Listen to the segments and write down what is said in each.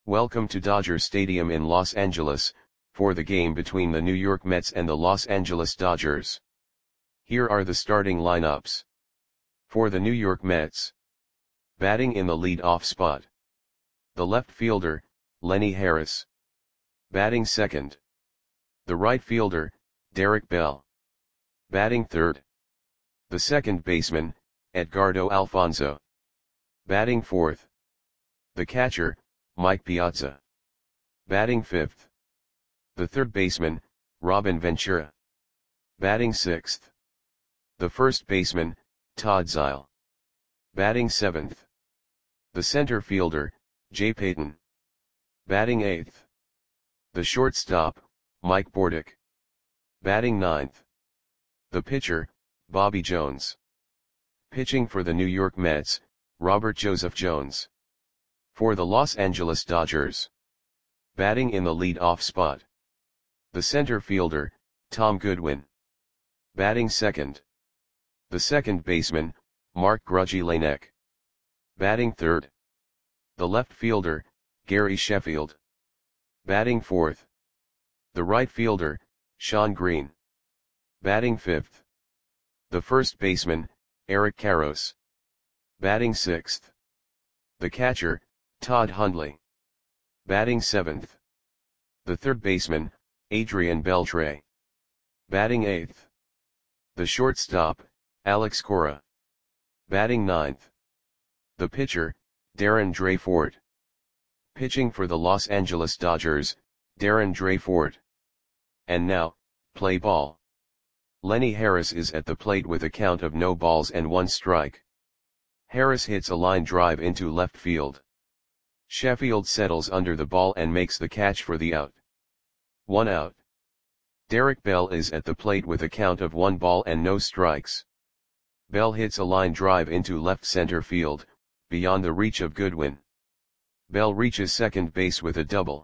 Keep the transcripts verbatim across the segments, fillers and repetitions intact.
Welcome to Dodger Stadium in Los Angeles, for the game between the New York Mets and the Los Angeles Dodgers. Here are the starting lineups. For the New York Mets. Batting in the lead-off spot. The left fielder, Lenny Harris. Batting second. The right fielder, Derek Bell. Batting third. The second baseman, Edgardo Alfonzo. Batting fourth. The catcher, Mike Piazza. Batting fifth. The third baseman, Robin Ventura. Batting sixth. The first baseman, Todd Zeile. Batting seventh. The center fielder, Jay Payton. Batting eighth. The shortstop, Mike Bordick. Batting ninth. The pitcher, Bobby Jones. Pitching for the New York Mets, Robert Joseph Jones. For the Los Angeles Dodgers. Batting in the lead-off spot. The center fielder, Tom Goodwin. Batting second. The second baseman, Mark Grudzielanek. Batting third. The left fielder, Gary Sheffield. Batting fourth. The right fielder, Shawn Green. Batting fifth. The first baseman, Eric Karros. Batting sixth. The catcher, Todd Hundley. Batting seventh. The third baseman, Adrian Beltre. Batting eighth. The shortstop, Alex Cora. Batting ninth. The pitcher, Darren Dreyford. Pitching for the Los Angeles Dodgers, Darren Dreyford. And now, play ball. Lenny Harris is at the plate with a count of no balls and one strike. Harris hits a line drive into left field. Sheffield settles under the ball and makes the catch for the out. One out. Derek Bell is at the plate with a count of one ball and no strikes. Bell hits a line drive into left center field, beyond the reach of Goodwin. Bell reaches second base with a double.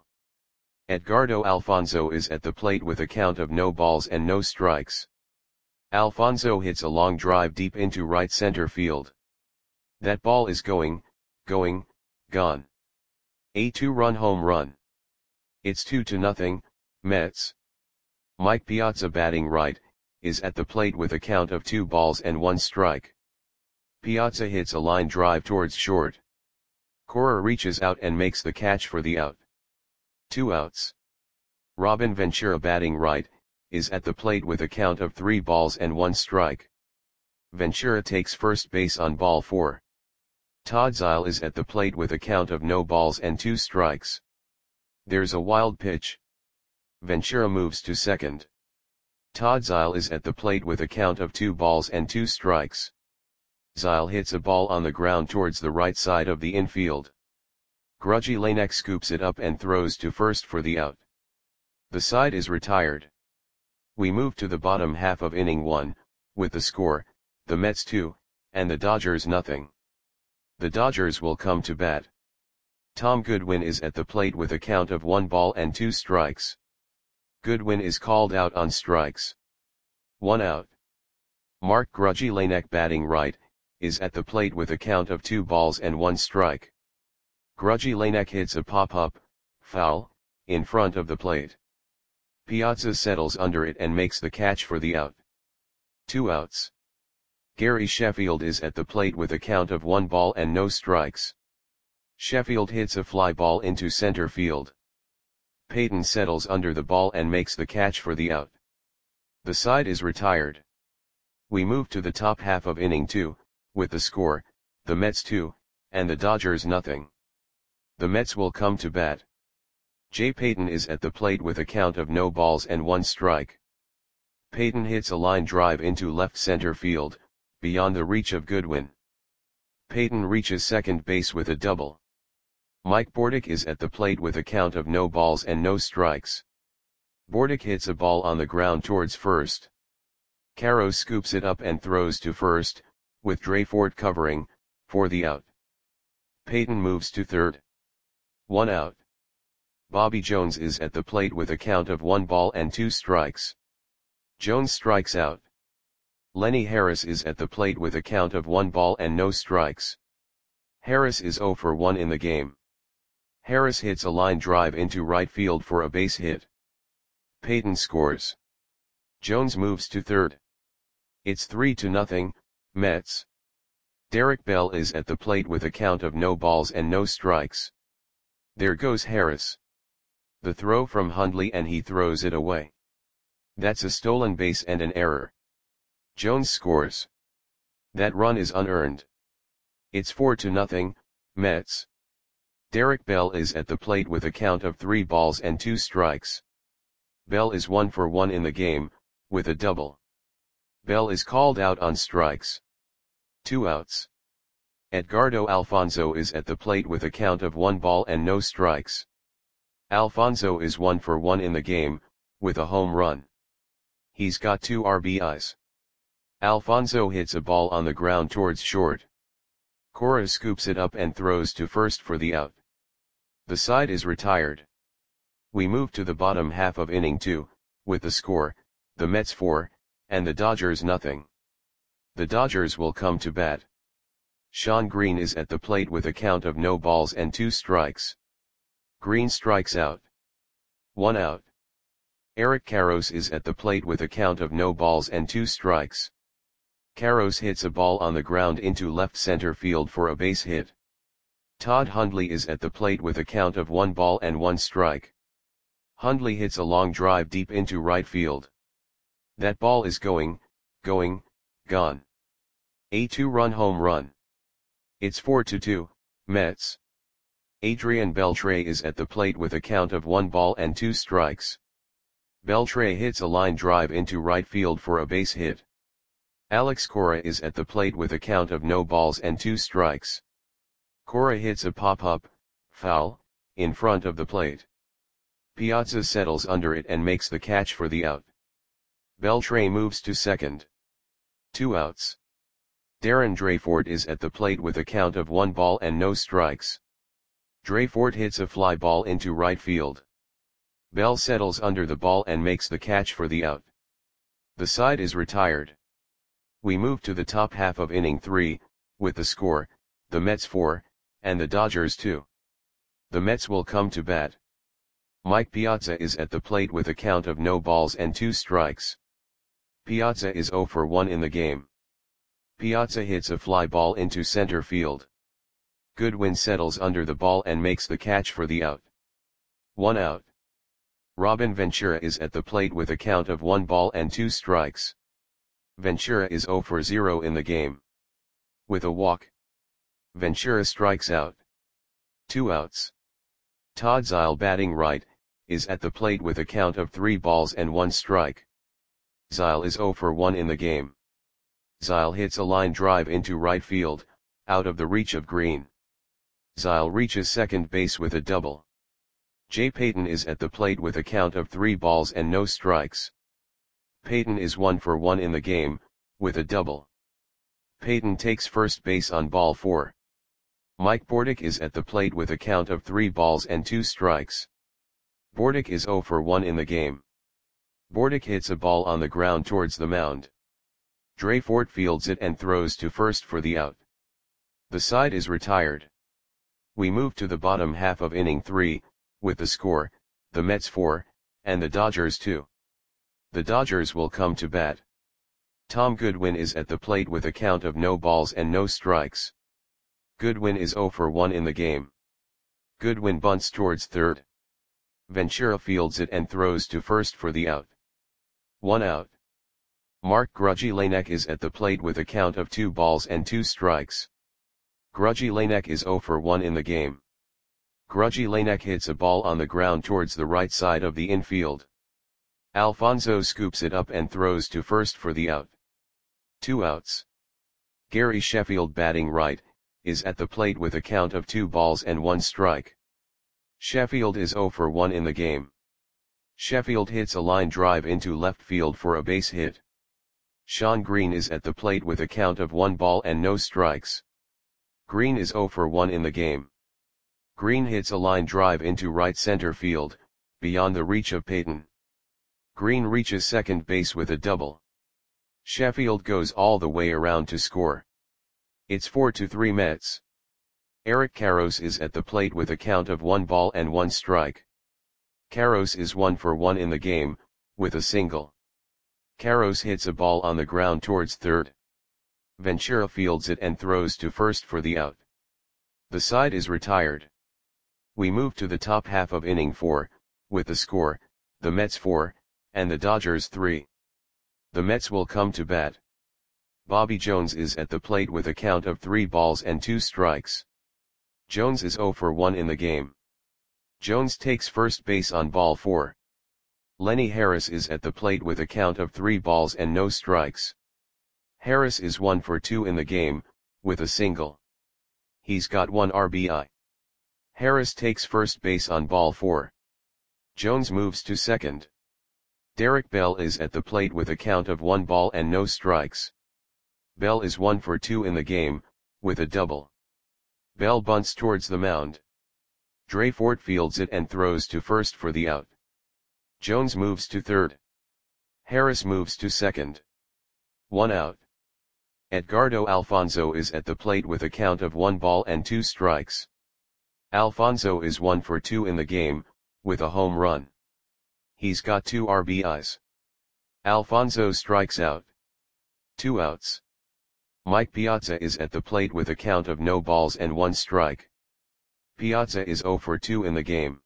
Edgardo Alfonzo is at the plate with a count of no balls and no strikes. Alfonzo hits a long drive deep into right center field. That ball is going, going, gone. A two-run home run. It's two to nothing, Mets. Mike Piazza, batting right, is at the plate with a count of two balls and one strike. Piazza hits a line drive towards short. Cora reaches out and makes the catch for the out. Two outs. Robin Ventura, batting right, is at the plate with a count of three balls and one strike. Ventura takes first base on ball four. Todd Zeile is at the plate with a count of no balls and two strikes. There's a wild pitch. Ventura moves to second. Todd Zeile is at the plate with a count of two balls and two strikes. Zeile hits a ball on the ground towards the right side of the infield. Grudzielanek scoops it up and throws to first for the out. The side is retired. We move to the bottom half of inning one, with the score, the Mets two, and the Dodgers nothing. The Dodgers will come to bat. Tom Goodwin is at the plate with a count of one ball and two strikes. Goodwin is called out on strikes. One out. Mark Grudzielanek, batting right, is at the plate with a count of two balls and one strike. Grudzielanek hits a pop-up, foul, in front of the plate. Piazza settles under it and makes the catch for the out. Two outs. Gary Sheffield is at the plate with a count of one ball and no strikes. Sheffield hits a fly ball into center field. Payton settles under the ball and makes the catch for the out. The side is retired. We move to the top half of inning two, with the score, the Mets two, and the Dodgers nothing. The Mets will come to bat. Jay Payton is at the plate with a count of no balls and one strike. Payton hits a line drive into left center field, beyond the reach of Goodwin. Payton reaches second base with a double. Mike Bordick is at the plate with a count of no balls and no strikes. Bordick hits a ball on the ground towards first. Karros scoops it up and throws to first, with Dreyford covering, for the out. Payton moves to third. One out. Bobby Jones is at the plate with a count of one ball and two strikes. Jones strikes out. Lenny Harris is at the plate with a count of one ball and no strikes. Harris is zero for one in the game. Harris hits a line drive into right field for a base hit. Payton scores. Jones moves to third. It's three to nothing, Mets. Derek Bell is at the plate with a count of no balls and no strikes. There goes Harris. The throw from Hundley and he throws it away. That's a stolen base and an error. Jones scores. That run is unearned. It's four to nothing, Mets. Derek Bell is at the plate with a count of three balls and two strikes. Bell is one for one in the game, with a double. Bell is called out on strikes. Two outs. Edgardo Alfonzo is at the plate with a count of one ball and no strikes. Alfonzo is one for one in the game, with a home run. He's got two R B Is. Alfonzo hits a ball on the ground towards short. Cora scoops it up and throws to first for the out. The side is retired. We move to the bottom half of inning two, with the score, the Mets four, and the Dodgers nothing. The Dodgers will come to bat. Shawn Green is at the plate with a count of no balls and two strikes. Green strikes out. One out. Eric Karros is at the plate with a count of no balls and two strikes. Karros hits a ball on the ground into left center field for a base hit. Todd Hundley is at the plate with a count of one ball and one strike. Hundley hits a long drive deep into right field. That ball is going, going, gone. A two-run home run. It's four to two, Mets. Adrian Beltre is at the plate with a count of one ball and two strikes. Beltre hits a line drive into right field for a base hit. Alex Cora is at the plate with a count of no balls and two strikes. Cora hits a pop-up, foul, in front of the plate. Piazza settles under it and makes the catch for the out. Beltre moves to second. Two outs. Darren Dreyford is at the plate with a count of one ball and no strikes. Dreyford hits a fly ball into right field. Bell settles under the ball and makes the catch for the out. The side is retired. We move to the top half of inning three, with the score, the Mets four, and the Dodgers two. The Mets will come to bat. Mike Piazza is at the plate with a count of no balls and two strikes. Piazza is zero for one in the game. Piazza hits a fly ball into center field. Goodwin settles under the ball and makes the catch for the out. One out. Robin Ventura is at the plate with a count of one ball and two strikes. Ventura is zero for zero in the game. With a walk, Ventura strikes out. Two outs. Todd Zeile, batting right, is at the plate with a count of three balls and one strike. Zeile is zero for one in the game. Zeile hits a line drive into right field, out of the reach of Green. Zeile reaches second base with a double. Jay Payton is at the plate with a count of three balls and no strikes. Payton is one for one in the game, with a double. Payton takes first base on ball four. Mike Bordick is at the plate with a count of three balls and two strikes. Bordick is zero for one in the game. Bordick hits a ball on the ground towards the mound. Dreyford fields it and throws to first for the out. The side is retired. We move to the bottom half of inning three, with the score, the Mets four, and the Dodgers two. The Dodgers will come to bat. Tom Goodwin is at the plate with a count of no balls and no strikes. Goodwin is zero for one in the game. Goodwin bunts towards third. Ventura fields it and throws to first for the out. One out. Mark Grudzielanek is at the plate with a count of two balls and two strikes. Grudzielanek is zero for one in the game. Grudzielanek hits a ball on the ground towards the right side of the infield. Alfonzo scoops it up and throws to first for the out. Two outs. Gary Sheffield, batting right, is at the plate with a count of two balls and one strike. Sheffield is zero for one in the game. Sheffield hits a line drive into left field for a base hit. Shawn Green is at the plate with a count of one ball and no strikes. Green is zero for one in the game. Green hits a line drive into right center field, beyond the reach of Payton. Green reaches second base with a double. Sheffield goes all the way around to score. It's four to three Mets. Eric Karros is at the plate with a count of one ball and one strike. Karros is one for one in the game, with a single. Karros hits a ball on the ground towards third. Ventura fields it and throws to first for the out. The side is retired. We move to the top half of inning four, with the score, the Mets four, and the Dodgers three. The Mets will come to bat. Bobby Jones is at the plate with a count of three balls and two strikes. Jones is zero for one in the game. Jones takes first base on ball four. Lenny Harris is at the plate with a count of three balls and no strikes. Harris is one for two in the game, with a single. He's got one R B I. Harris takes first base on ball four. Jones moves to second. Derek Bell is at the plate with a count of one ball and no strikes. Bell is one for two in the game, with a double. Bell bunts towards the mound. Dre Fort fields it and throws to first for the out. Jones moves to third. Harris moves to second. One out. Edgardo Alfonzo is at the plate with a count of one ball and two strikes. Alfonzo is one for two in the game, with a home run. He's got two R B Is. Alfonzo strikes out. Two outs. Mike Piazza is at the plate with a count of no balls and one strike. Piazza is zero for two in the game.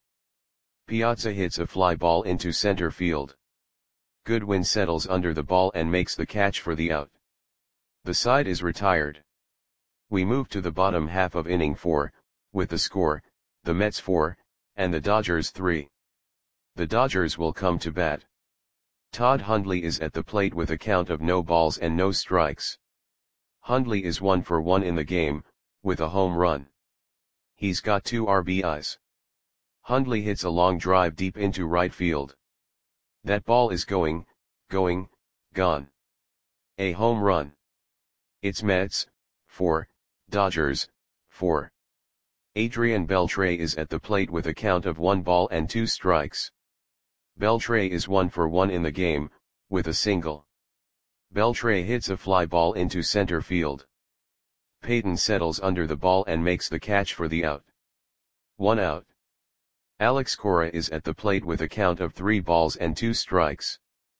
Piazza hits a fly ball into center field. Goodwin settles under the ball and makes the catch for the out. The side is retired. We move to the bottom half of inning four, with the score, the Mets four, and the Dodgers three. The Dodgers will come to bat. Todd Hundley is at the plate with a count of no balls and no strikes. Hundley is one for one in the game, with a home run. He's got two R B Is. Hundley hits a long drive deep into right field. That ball is going, going, gone. A home run. It's Mets, four, Dodgers, four. Adrian Beltre is at the plate with a count of one ball and two strikes. Beltre is one for one in the game, with a single. Beltre hits a fly ball into center field. Payton settles under the ball and makes the catch for the out. One out. Alex Cora is at the plate with a count of three balls and two strikes.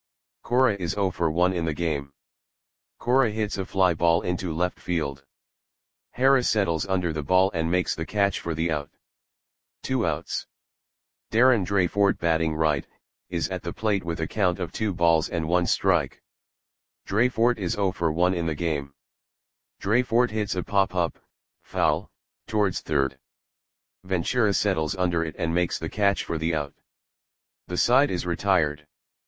Cora is zero for one in the game. Cora hits a fly ball into left field. Harris settles under the ball and makes the catch for the out. Two outs. Darren Dre Fort, batting right, is at the plate with a count of two balls and one strike. Dre Fort is zero for one in the game. Dre Fort hits a pop-up, foul, towards third. Ventura settles under it and makes the catch for the out. The side is retired.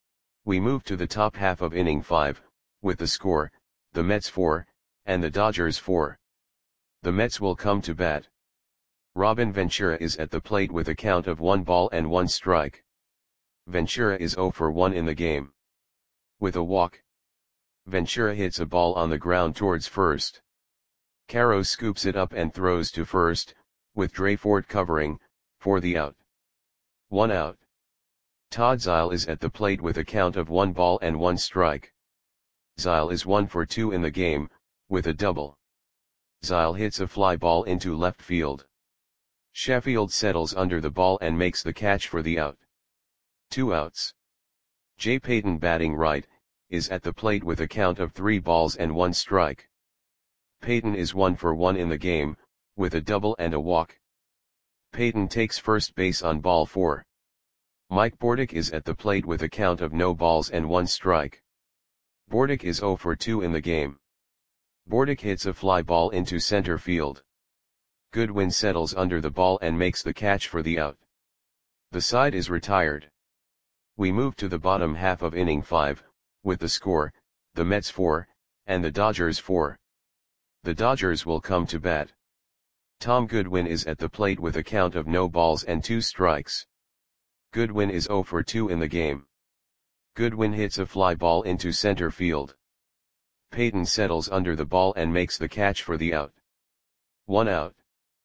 We move to the top half of inning five, with the score, the Mets four, and the Dodgers four. The Mets will come to bat. Robin Ventura is at the plate with a count of one ball and one strike. Ventura is zero for one in the game. With a walk. Ventura hits a ball on the ground towards first. Karros scoops it up and throws to first, with Dre Fort covering, for the out. One out. Todd Zeile is at the plate with a count of one ball and one strike. Zeile is one for two in the game, with a double. Zeile hits a fly ball into left field. Sheffield settles under the ball and makes the catch for the out. Two outs. Jay Payton, batting right, is at the plate with a count of three balls and one strike. Payton is one for one in the game, with a double and a walk. Payton takes first base on ball four. Mike Bordick is at the plate with a count of no balls and one strike. Bordick is zero for two in the game. Bordick hits a fly ball into center field. Goodwin settles under the ball and makes the catch for the out. The side is retired. We move to the bottom half of inning five, with the score, the Mets four, and the Dodgers four. The Dodgers will come to bat. Tom Goodwin is at the plate with a count of no balls and two strikes. Goodwin is zero for two in the game. Goodwin hits a fly ball into center field. Payton settles under the ball and makes the catch for the out. One out.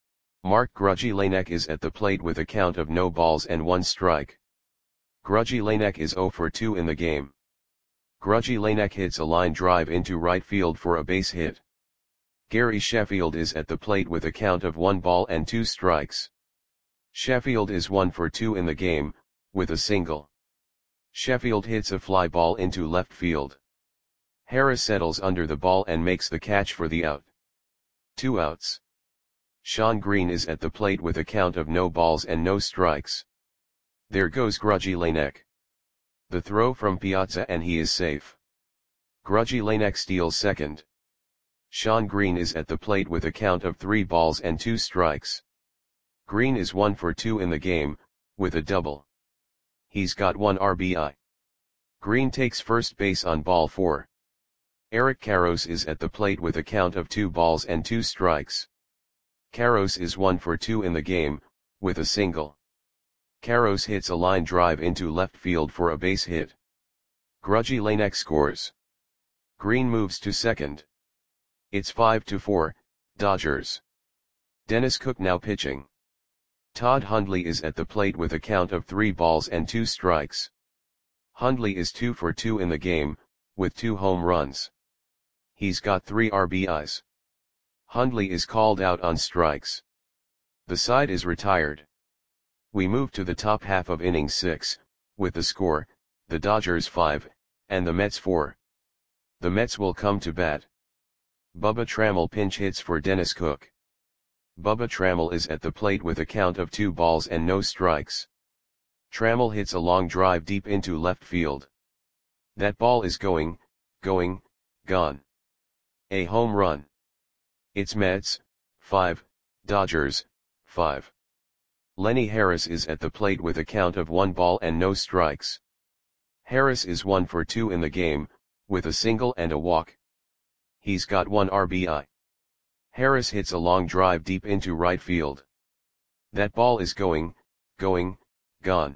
Mark Grudzielanek is at the plate with a count of no balls and one strike. Grudzielanek is zero for two in the game. Grudzielanek hits a line drive into right field for a base hit. Gary Sheffield is at the plate with a count of one ball and two strikes. Sheffield is one for two in the game, with a single. Sheffield hits a fly ball into left field. Harris settles under the ball and makes the catch for the out. Two outs. Shawn Green is at the plate with a count of no balls and no strikes. There goes Grudgy Lanek. The throw from Piazza and he is safe. Grudgy Lanek steals second. Shawn Green is at the plate with a count of three balls and two strikes. Green is one for two in the game, with a double. He's got one R B I. Green takes first base on ball four. Eric Karros is at the plate with a count of two balls and two strikes. Karros is one for two in the game, with a single. Karros hits a line drive into left field for a base hit. Grudgy Lanek scores. Green moves to second. It's five to four, Dodgers. Dennis Cook now pitching. Todd Hundley is at the plate with a count of three balls and two strikes. Hundley is two for two in the game, with two home runs. He's got three R B Is. Hundley is called out on strikes. The side is retired. We move to the top half of inning six, with the score, the Dodgers five, and the Mets four. The Mets will come to bat. Bubba Trammell pinch hits for Dennis Cook. Bubba Trammell is at the plate with a count of two balls and no strikes. Trammell hits a long drive deep into left field. That ball is going, going, gone. A home run. It's Mets, five, Dodgers, five. Lenny Harris is at the plate with a count of one ball and no strikes. Harris is one for two in the game, with a single and a walk. He's got one R B I. Harris hits a long drive deep into right field. That ball is going, going, gone.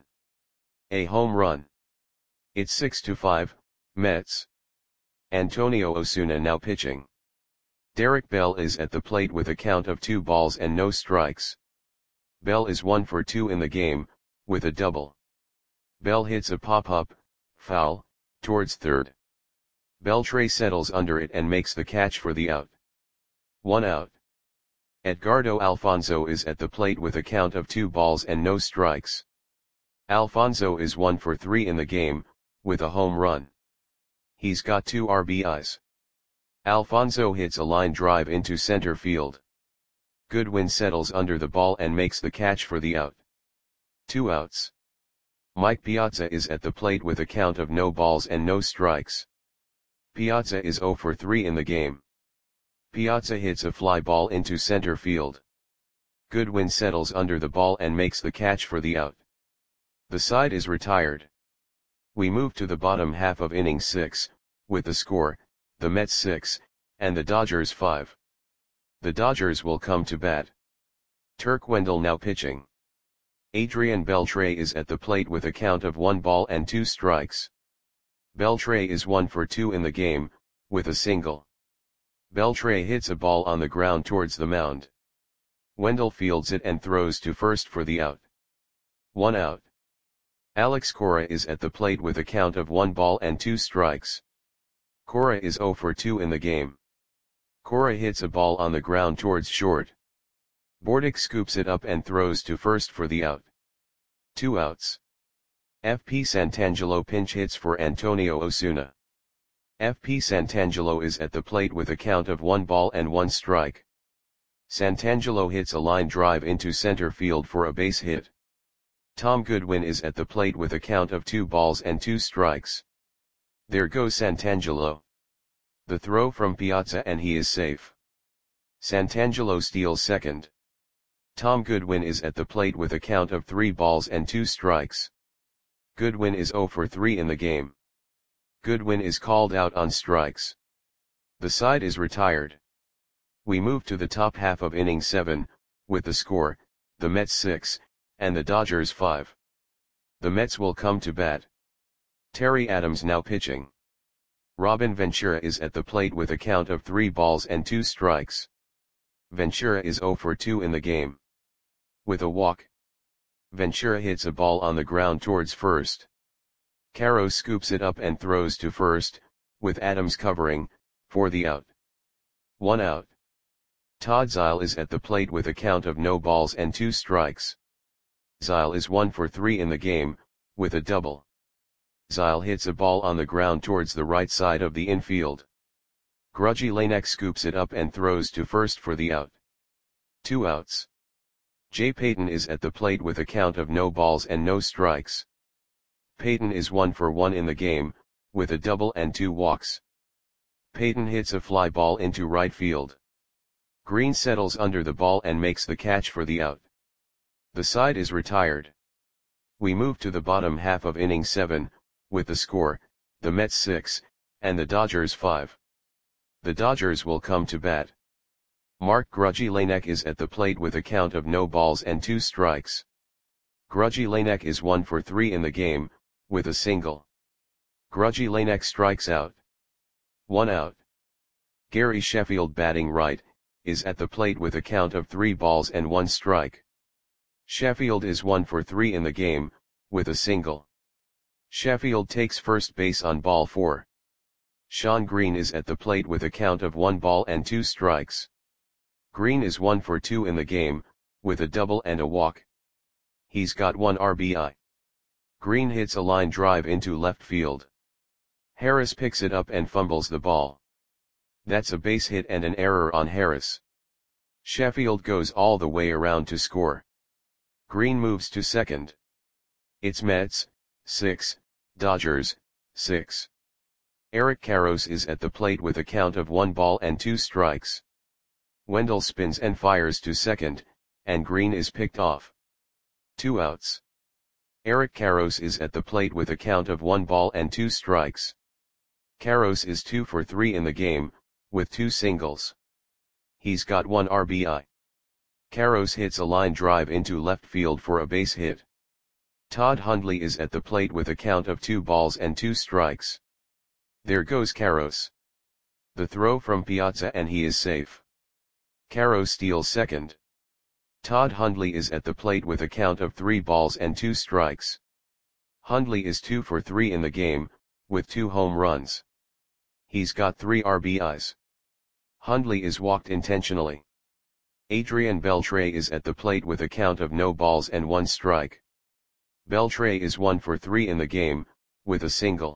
A home run. It's six to five, Mets. Antonio Osuna now pitching. Derek Bell is at the plate with a count of two balls and no strikes. Bell is one for two in the game, with a double. Bell hits a pop-up, foul, towards third. Beltre settles under it and makes the catch for the out. One out. Edgardo Alfonzo is at the plate with a count of two balls and no strikes. Alfonzo is one for three in the game, with a home run. He's got two R B Is. Alfonzo hits a line drive into center field. Goodwin settles under the ball and makes the catch for the out. Two outs. Mike Piazza is at the plate with a count of no balls and no strikes. Piazza is zero for three in the game. Piazza hits a fly ball into center field. Goodwin settles under the ball and makes the catch for the out. The side is retired. We move to the bottom half of inning six, with the score, the Mets six, and the Dodgers five. The Dodgers will come to bat. Turk Wendell now pitching. Adrian Beltre is at the plate with a count of one ball and two strikes. Beltre is one for two in the game, with a single. Beltre hits a ball on the ground towards the mound. Wendell fields it and throws to first for the out. One out. Alex Cora is at the plate with a count of one ball and two strikes. Cora is zero for two in the game. Cora hits a ball on the ground towards short. Bordick scoops it up and throws to first for the out. Two outs. F P Santangelo pinch hits for Antonio Osuna. F P Santangelo is at the plate with a count of one ball and one strike. Santangelo hits a line drive into center field for a base hit. Tom Goodwin is at the plate with a count of two balls and two strikes. There goes Santangelo. The throw from Piazza and he is safe. Santangelo steals second. Tom Goodwin is at the plate with a count of three balls and two strikes. Goodwin is zero for three in the game. Goodwin is called out on strikes. The side is retired. We move to the top half of inning seven, with the score, the Mets six, and the Dodgers five. The Mets will come to bat. Terry Adams now pitching. Robin Ventura is at the plate with a count of three balls and two strikes. Ventura is zero for two in the game. With a walk. Ventura hits a ball on the ground towards first. Karros scoops it up and throws to first, with Adams covering, for the out. One out. Todd Zeile is at the plate with a count of no balls and two strikes. Zeile is one for three in the game, with a double. Zeile hits a ball on the ground towards the right side of the infield. Grugy Lanek scoops it up and throws to first for the out. Two outs. Jay Payton is at the plate with a count of no balls and no strikes. Payton is one for one in the game, with a double and two walks. Payton hits a fly ball into right field. Green settles under the ball and makes the catch for the out. The side is retired. We move to the bottom half of inning seven, with the score, the Mets six, and the Dodgers five. The Dodgers will come to bat. Mark Grugy Lanek is at the plate with a count of no balls and two strikes. Grugy Lanek is one for three in the game, with a single. Grugy Lanek strikes out. One out. Gary Sheffield, batting right, is at the plate with a count of three balls and one strike. Sheffield is one for three in the game, with a single. Sheffield takes first base on ball four. Shawn Green is at the plate with a count of one ball and two strikes. Green is one for two in the game, with a double and a walk. He's got one R B I. Green hits a line drive into left field. Harris picks it up and fumbles the ball. That's a base hit and an error on Harris. Sheffield goes all the way around to score. Green moves to second. It's Mets, six, Dodgers, six. Eric Karros is at the plate with a count of one ball and two strikes. Wendell spins and fires to second, and Green is picked off. Two outs. Eric Karros is at the plate with a count of one ball and two strikes. Karros is two for three in the game, with two singles. He's got one R B I. Karros hits a line drive into left field for a base hit. Todd Hundley is at the plate with a count of two balls and two strikes. There goes Karros. The throw from Piazza and he is safe. Karros steals second. Todd Hundley is at the plate with a count of three balls and two strikes. Hundley is two for three in the game, with two home runs. He's got three R B Is. Hundley is walked intentionally. Adrian Beltre is at the plate with a count of no balls and one strike. Beltre is one for three in the game, with a single.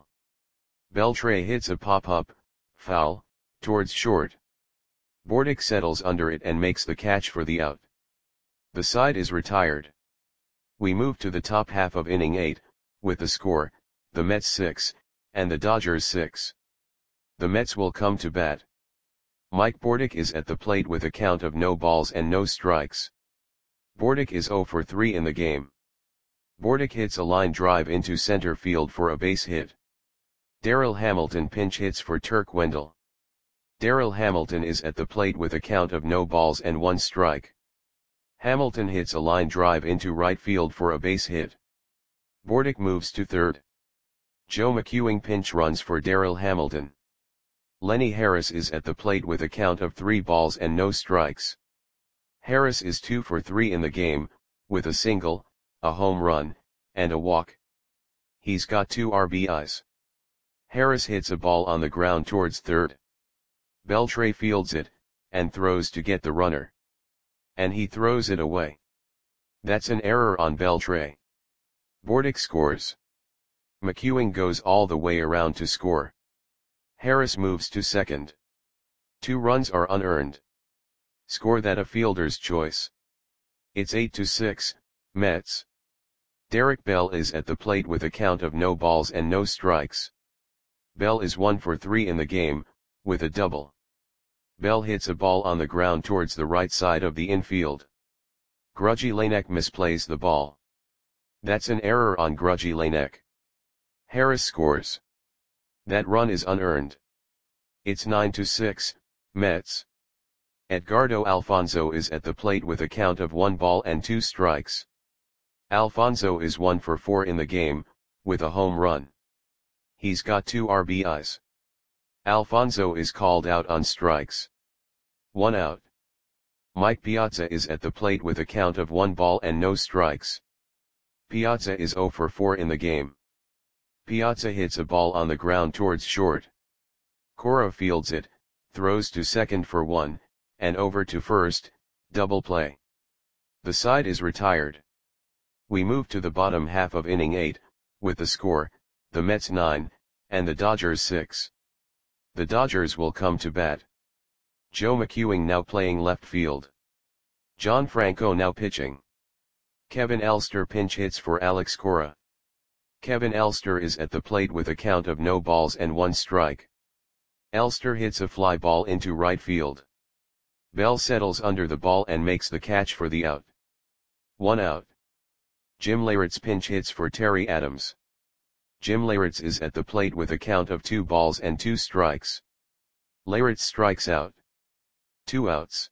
Beltre hits a pop-up, foul, towards short. Bordick settles under it and makes the catch for the out. The side is retired. We move to the top half of inning eight, with the score, the Mets six, and the Dodgers six. The Mets will come to bat. Mike Bordick is at the plate with a count of no balls and no strikes. Bordick is zero for three in the game. Bordick hits a line drive into center field for a base hit. Darryl Hamilton pinch hits for Turk Wendell. Darryl Hamilton is at the plate with a count of no balls and one strike. Hamilton hits a line drive into right field for a base hit. Bordick moves to third. Joe McEwing pinch runs for Darryl Hamilton. Lenny Harris is at the plate with a count of three balls and no strikes. Harris is two for three in the game, with a single, a home run, and a walk. He's got two R B Is. Harris hits a ball on the ground towards third. Beltre fields it, and throws to get the runner. And he throws it away. That's an error on Beltre. Bordick scores. McEwing goes all the way around to score. Harris moves to second. Two runs are unearned. Score that a fielder's choice. It's eight to six, Mets. Derek Bell is at the plate with a count of no balls and no strikes. Bell is one for three in the game, with a double. Bell hits a ball on the ground towards the right side of the infield. Grugy Lanek misplays the ball. That's an error on Grugy Lanek. Harris scores. That run is unearned. It's nine to six, Mets. Edgardo Alfonzo is at the plate with a count of one ball and two strikes. Alfonzo is one for four in the game, with a home run. He's got two R B Is. Alfonzo is called out on strikes. One out. Mike Piazza is at the plate with a count of one ball and no strikes. Piazza is zero for four in the game. Piazza hits a ball on the ground towards short. Cora fields it, throws to second for one, and over to first, double play. The side is retired. We move to the bottom half of inning eight, with the score, the Mets nine, and the Dodgers six. The Dodgers will come to bat. Joe McEwing now playing left field. John Franco now pitching. Kevin Elster pinch hits for Alex Cora. Kevin Elster is at the plate with a count of no balls and one strike. Elster hits a fly ball into right field. Bell settles under the ball and makes the catch for the out. One out. Jim Leyritz pinch hits for Terry Adams. Jim Leyritz is at the plate with a count of two balls and two strikes. Leyritz strikes out. Two outs.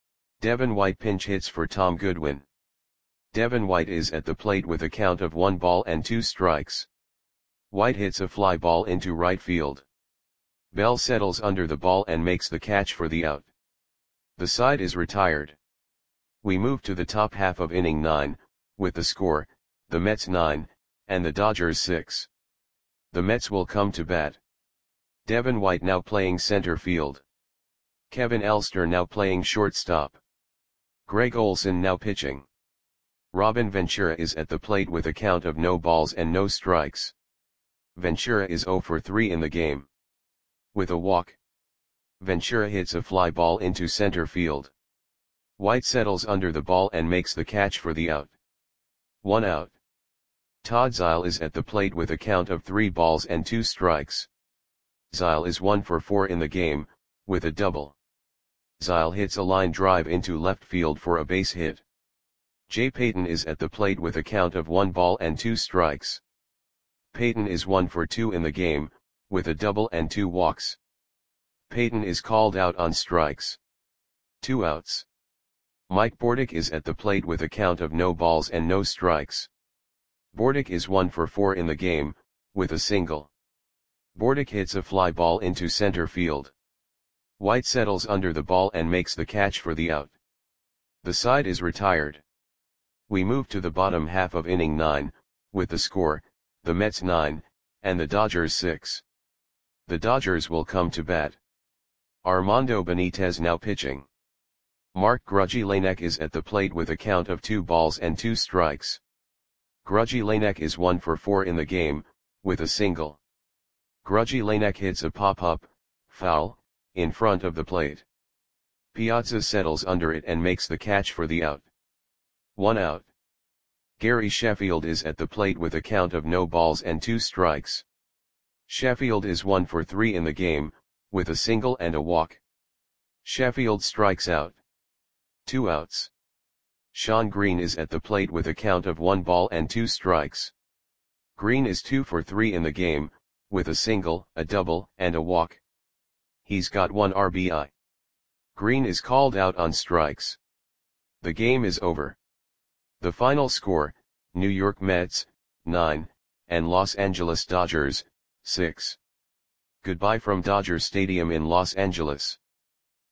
Devin White pinch hits for Tom Goodwin. Devin White is at the plate with a count of one ball and two strikes. White hits a fly ball into right field. Bell settles under the ball and makes the catch for the out. The side is retired. We move to the top half of inning nine, with the score, the Mets nine, and the Dodgers six. The Mets will come to bat. Devin White now playing center field. Kevin Elster now playing shortstop. Greg Olson now pitching. Robin Ventura is at the plate with a count of no balls and no strikes. Ventura is zero for three in the game. With a walk, Ventura hits a fly ball into center field. White settles under the ball and makes the catch for the out. One out. Todd Zeile is at the plate with a count of three balls and two strikes. Zeile is one for four in the game, with a double. Zeile hits a line drive into left field for a base hit. Jay Payton is at the plate with a count of one ball and two strikes. Payton is one for two in the game, with a double and two walks. Payton is called out on strikes. Two outs. Mike Bordick is at the plate with a count of no balls and no strikes. Bordick is one for four in the game, with a single. Bordick hits a fly ball into center field. White settles under the ball and makes the catch for the out. The side is retired. We move to the bottom half of inning nine, with the score, the Mets nine, and the Dodgers six. The Dodgers will come to bat. Armando Benitez now pitching. Mark Grudzielanek is at the plate with a count of two balls and two strikes. Grudzielanek is one for four in the game, with a single. Grudzielanek hits a pop-up, foul, in front of the plate. Piazza settles under it and makes the catch for the out. One out. Gary Sheffield is at the plate with a count of no balls and two strikes. Sheffield is one for three in the game, with a single and a walk. Sheffield strikes out. Two outs. Sean Green is at the plate with a count of one ball and two strikes. Green is two for three in the game, with a single, a double, and a walk. He's got one R B I. Green is called out on strikes. The game is over. The final score, New York Mets, nine, and Los Angeles Dodgers, six. Goodbye from Dodger Stadium in Los Angeles.